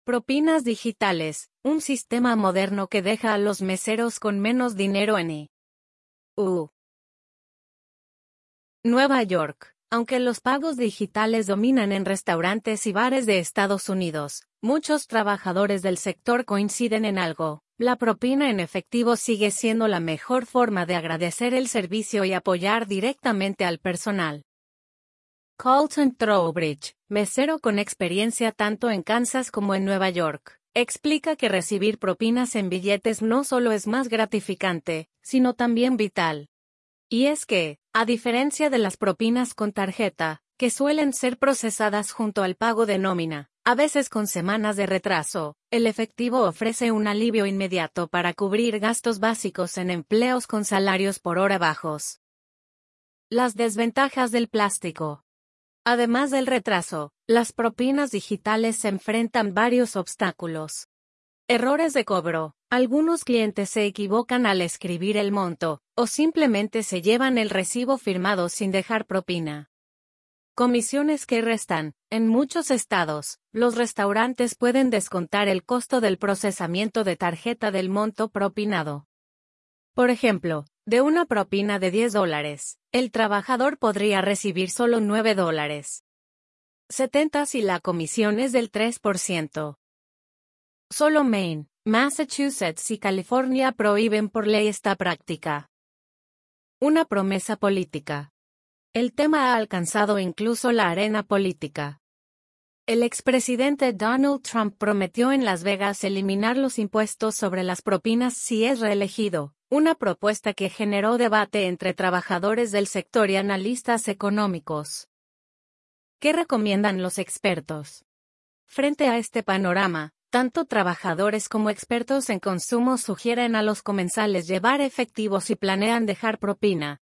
Propinas digitales, un sistema moderno que deja a los meseros con menos dinero en I.U. Nueva York. Aunque los pagos digitales dominan en restaurantes y bares de Estados Unidos, muchos trabajadores del sector coinciden en algo: la propina en efectivo sigue siendo la mejor forma de agradecer el servicio y apoyar directamente al personal. Colton Trowbridge, mesero con experiencia tanto en Kansas como en Nueva York, explica que recibir propinas en billetes no solo es más gratificante, sino también vital. Y es que, a diferencia de las propinas con tarjeta, que suelen ser procesadas junto al pago de nómina, a veces con semanas de retraso, el efectivo ofrece un alivio inmediato para cubrir gastos básicos en empleos con salarios por hora bajos. Las desventajas del plástico. Además del retraso, las propinas digitales se enfrentan varios obstáculos. Errores de cobro. Algunos clientes se equivocan al escribir el monto, o simplemente se llevan el recibo firmado sin dejar propina. Comisiones que restan. En muchos estados, los restaurantes pueden descontar el costo del procesamiento de tarjeta del monto propinado. Por ejemplo, de una propina de $10, el trabajador podría recibir solo $9.70 si la comisión es del 3%. Solo Maine, Massachusetts y California prohíben por ley esta práctica. Una promesa política. El tema ha alcanzado incluso la arena política. El expresidente Donald Trump prometió en Las Vegas eliminar los impuestos sobre las propinas si es reelegido, una propuesta que generó debate entre trabajadores del sector y analistas económicos. ¿Qué recomiendan los expertos? Frente a este panorama, tanto trabajadores como expertos en consumo sugieren a los comensales llevar efectivo si planean dejar propina,